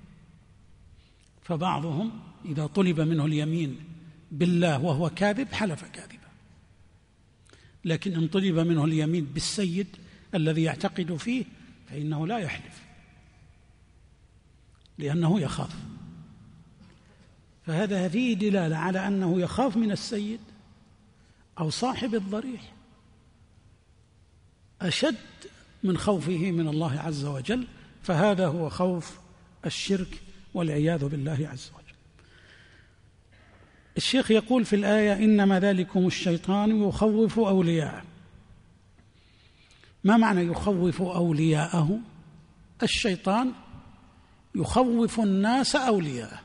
فبعضهم إذا طلب منه اليمين بالله وهو كاذب حلف كاذبا، لكن إن طلب منه اليمين بالسيد الذي يعتقد فيه فإنه لا يحلف لأنه يخاف. فهذا فيه دلالة على أنه يخاف من السيد أو صاحب الضريح أشد من خوفه من الله عز وجل، فهذا هو خوف الشرك والعياذ بالله عز وجل. الشيخ يقول في الآية إنما ذلكم الشيطان يخوف أولياءه. ما معنى يخوف أولياءه؟ الشيطان يخوف الناس أولياءه،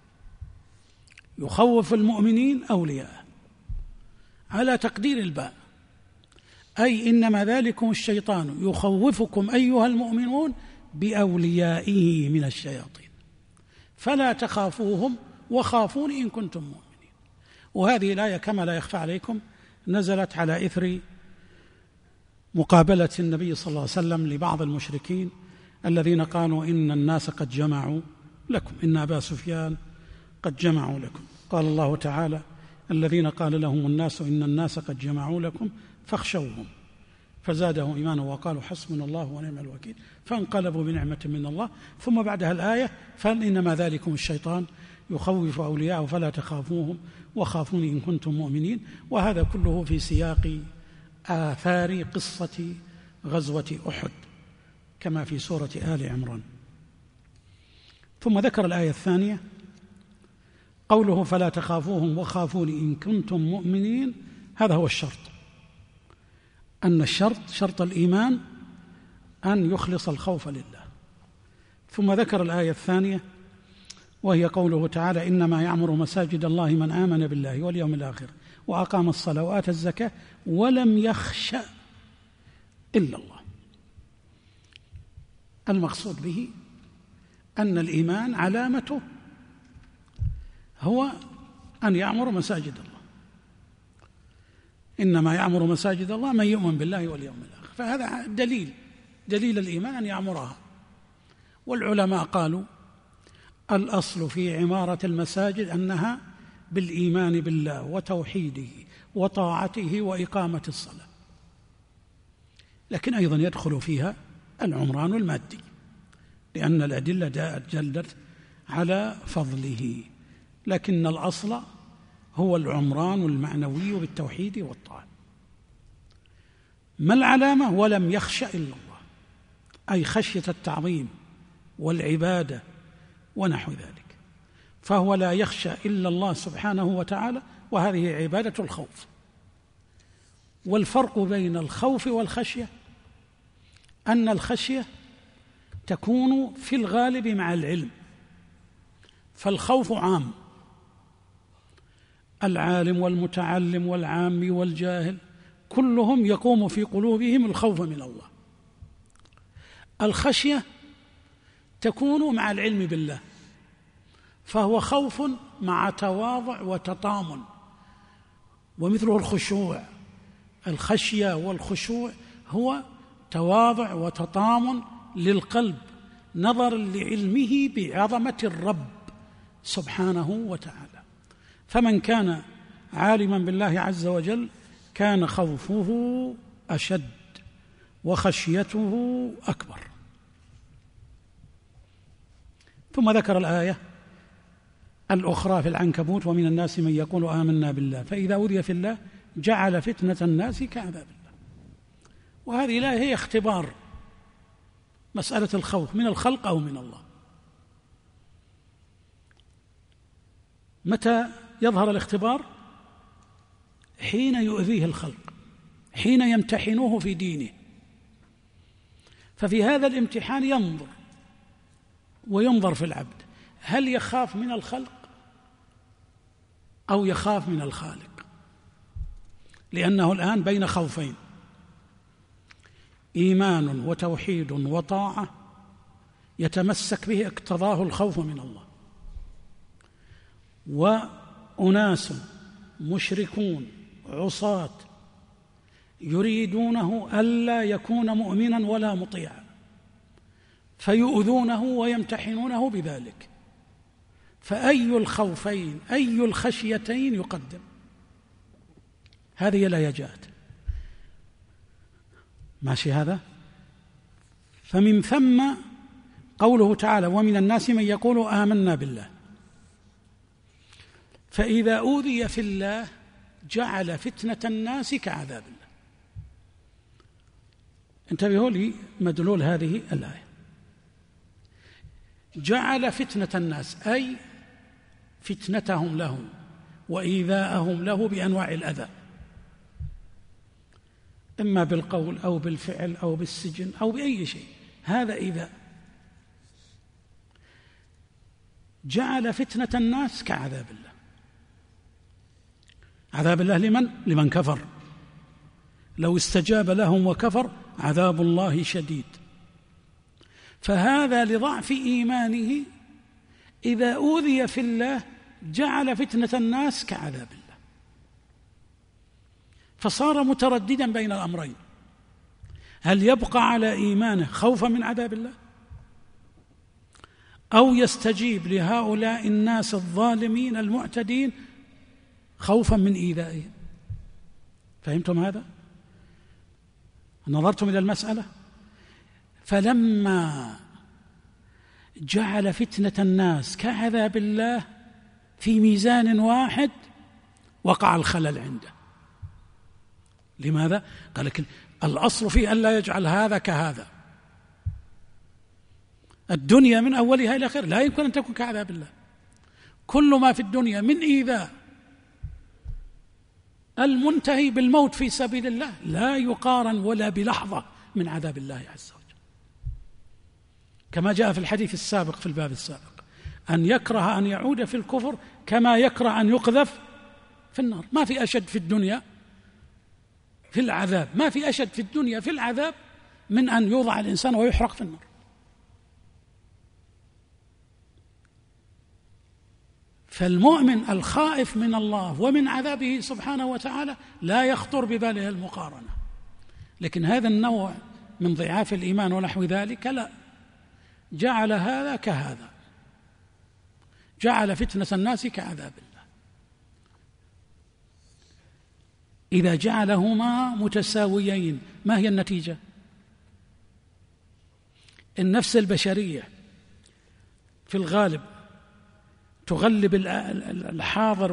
يخوف المؤمنين أولياءه على تقدير الباء، أي إنما ذلكم الشيطان يخوفكم أيها المؤمنون بأوليائه من الشياطين فلا تخافوهم وخافون إن كنتم مؤمنين. وهذه الآية كما لا يخفى عليكم نزلت على إثر مقابلة النبي صلى الله عليه وسلم لبعض المشركين الذين قالوا إن الناس قد جمعوا لكم، إن أبا سفيان قد جمعوا لكم. قال الله تعالى الذين قال لهم الناس إن الناس قد جمعوا لكم فاخشوهم فزادهم إيمانا وقالوا حسبنا الله ونعم الوكيل فانقلبوا بنعمة من الله. ثم بعدها الآية فإنما ذلكم الشيطان يخوف أولياءه فلا تخافوهم وخافوني إن كنتم مؤمنين. وهذا كله في سياق آثار قصة غزوة أحد كما في سورة آل عمران. ثم ذكر الآية الثانية قوله فلا تخافوهم وخافوني إن كنتم مؤمنين، هذا هو الشرط، أن الشرط شرط الإيمان أن يخلص الخوف لله. ثم ذكر الآية الثانية وهي قوله تعالى إنما يعمر مساجد الله من آمن بالله واليوم الآخر وأقام الصلاة وآتى الزكاة ولم يخش إلا الله. المقصود به أن الإيمان علامته هو أن يعمر مساجد الله، إنما يعمر مساجد الله من يؤمن بالله واليوم الآخر، فهذا دليل دليل الإيمان أن يعمرها. والعلماء قالوا الأصل في عمارة المساجد أنها بالإيمان بالله وتوحيده وطاعته وإقامة الصلاة، لكن أيضا يدخل فيها العمران المادي، لأن الأدلة جاءت جلت على فضله، لكن الأصل هو العمران المعنوي بالتوحيد والطاعة. ما العلامة؟ ولم يخش إلا الله، أي خشية التعظيم والعبادة ونحو ذلك، فهو لا يخشى إلا الله سبحانه وتعالى، وهذه عبادة الخوف. والفرق بين الخوف والخشية أن الخشية تكون في الغالب مع العلم، فالخوف عام، العالم والمتعلم والعام والجاهل كلهم يقوم في قلوبهم الخوف من الله. الخشية تكون مع العلم بالله، فهو خوف مع تواضع وتطامن، ومثله الخشوع. الخشية والخشوع هو تواضع وتطامن للقلب نظرا لعلمه بعظمة الرب سبحانه وتعالى. فمن كان عالما بالله عز وجل كان خوفه أشد وخشيته أكبر. ثم ذكر الآية الأخرى في العنكبوت: ومن الناس من يقول آمنا بالله فإذا أوذي في الله جعل فتنة الناس كعذاب الله. وهذه الآية هي اختبار مسألة الخوف من الخلق أو من الله. متى يظهر الاختبار؟ حين يؤذيه الخلق، حين يمتحنوه في دينه، ففي هذا الامتحان ينظر وينظر في العبد هل يخاف من الخلق أو يخاف من الخالق، لأنه الآن بين خوفين: إيمان وتوحيد وطاعة يتمسك به اقتضاه الخوف من الله، وأناس مشركون عصاة يريدونه ألا يكون مؤمنا ولا مطيعا، فيؤذونه ويمتحنونه بذلك. فأي الخوفين أي الخشيتين يقدم؟ هذه الآية جاءت ماشي هذا. فمن ثم قوله تعالى: ومن الناس من يقول آمنا بالله فإذا أوذي في الله جعل فتنة الناس كعذاب الله. انتبهوا لي مدلول هذه الآية: جعل فتنة الناس أي فتنتهم له وإيذاءهم له بأنواع الأذى، إما بالقول أو بالفعل أو بالسجن أو بأي شيء، هذا إيذاء. جعل فتنة الناس كعذاب الله. عذاب الله لمن؟ لمن كفر. لو استجاب لهم وكفر عذاب الله شديد. فهذا لضعف إيمانه إذا أوذي في الله جعل فتنة الناس كعذاب الله، فصار مترددا بين الأمرين: هل يبقى على إيمانه خوفا من عذاب الله أو يستجيب لهؤلاء الناس الظالمين المعتدين خوفا من إيذائهم؟ فهمتم هذا؟ نظرتم إلى المسألة؟ فلما جعل فتنة الناس كعذاب الله في ميزان واحد وقع الخلل عنده. لماذا؟ قال لك الأصل فيه أن لا يجعل هذا كهذا. الدنيا من أولها إلى آخرها لا يمكن أن تكون كعذاب الله. كل ما في الدنيا من إيذاء المنتهي بالموت في سبيل الله لا يقارن ولا بلحظة من عذاب الله عز وجل، كما جاء في الحديث السابق في الباب السابق: أن يكره أن يعود في الكفر كما يكره أن يقذف في النار. ما في أشد في الدنيا في العذاب، ما في أشد في الدنيا في العذاب من أن يوضع الإنسان ويحرق في النار. فالمؤمن الخائف من الله ومن عذابه سبحانه وتعالى لا يخطر بباله المقارنة. لكن هذا النوع من ضعاف الإيمان ونحو ذلك لا، جعل هذا كهذا، جعل فتنة الناس كعذاب الله. إذا جعلهما متساويين ما هي النتيجة؟ النفس البشرية في الغالب تغلب الحاضر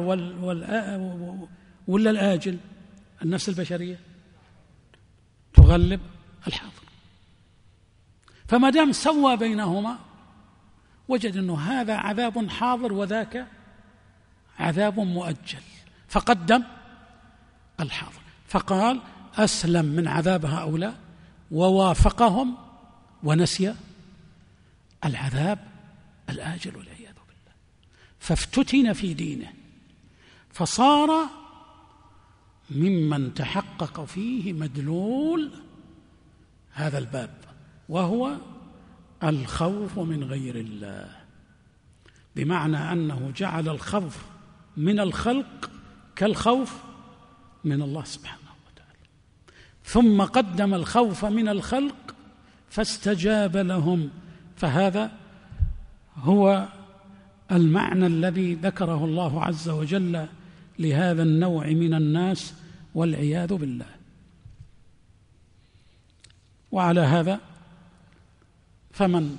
ولا الآجل؟ النفس البشرية تغلب الحاضر. فما دام سوى بينهما وجد أنه هذا عذاب حاضر وذاك عذاب مؤجل، فقدم الحاضر، فقال أسلم من عذاب هؤلاء ووافقهم ونسي العذاب الآجل والعياذ بالله. فافتتن في دينه، فصار ممن تحقق فيه مدلول هذا الباب، وهو الخوف من غير الله، بمعنى أنه جعل الخوف من الخلق كالخوف من الله سبحانه وتعالى، ثم قدم الخوف من الخلق فاستجاب لهم. فهذا هو المعنى الذي ذكره الله عز وجل لهذا النوع من الناس والعياذ بالله. وعلى هذا فمن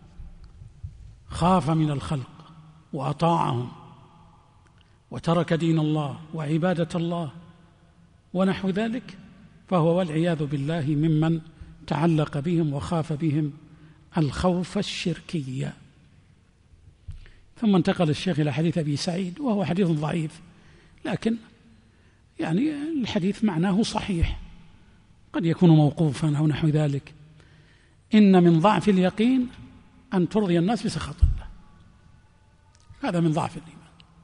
خاف من الخلق وأطاعهم وترك دين الله وعبادة الله ونحو ذلك فهو والعياذ بالله ممن تعلق بهم وخاف بهم الخوف الشركي. ثم انتقل الشيخ إلى حديث أبي سعيد، وهو حديث ضعيف، لكن يعني الحديث معناه صحيح، قد يكون موقوفا أو نحو ذلك. إن من ضعف اليقين أن ترضي الناس بسخط الله، هذا من ضعف الإيمان.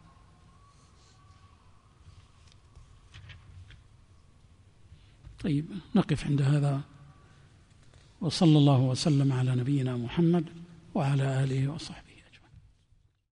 طيب، نقف عند هذا، وصلى الله وسلم على نبينا محمد وعلى آله وصحبه.